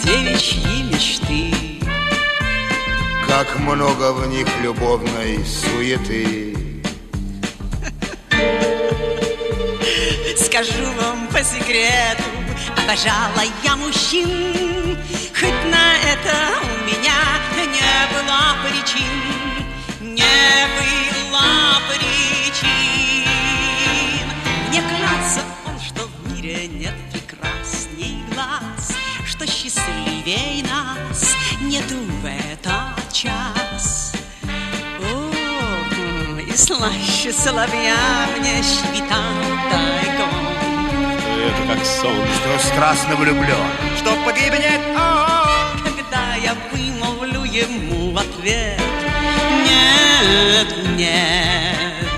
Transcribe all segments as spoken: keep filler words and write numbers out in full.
девичьи мечты. Как много в них любовной суеты. Скажу вам по секрету, обожала я мужчин, хоть на это у меня не было причин, не было причин. Мне кажется, он, что в мире нет прекрасней глаз, что счастливей нас нету в этот час. О, и слаще соловья мне щебетал тайком. Это как сон, что страстно влюблен, что погибнет он, когда я вымолвлю ему в ответ: нет, нет.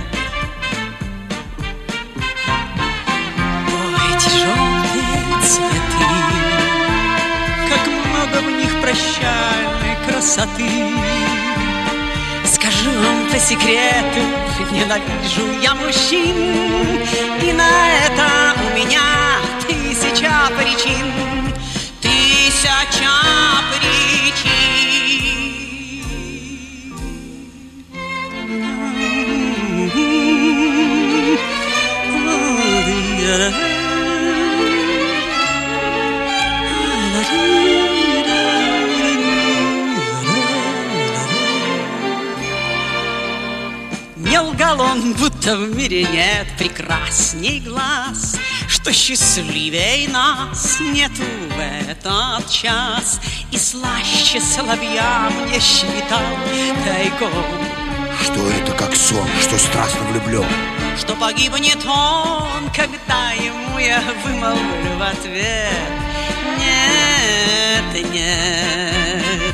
Ой, тяжелые цветы, как много в них прощальной красоты. Скажу вам по секрету, ненавижу я мужчин, и на это у меня тысяча причин, тысяча причин. Не лгал он, будто в мире нет прекрасней глаз, что счастливей нас нету в этот час. И слаще соловья мне щебетал тайком, что это как сон, что страстно влюблен, что погибнет он, когда ему я вымолвлю в ответ: нет, нет.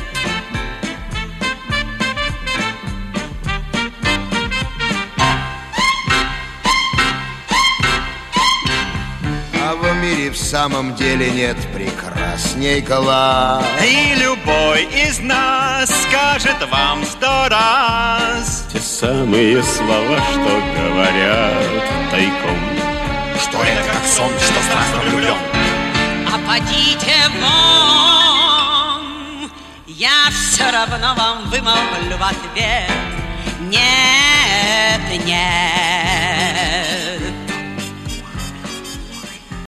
А в мире в самом деле нет прекрасней глаз. И любой из нас скажет вам сто раз те самые слова, что говорят тайком, что это как сон, что страстно влюблен. А подите вон, я все равно вам вымолвлю в ответ: нет, нет.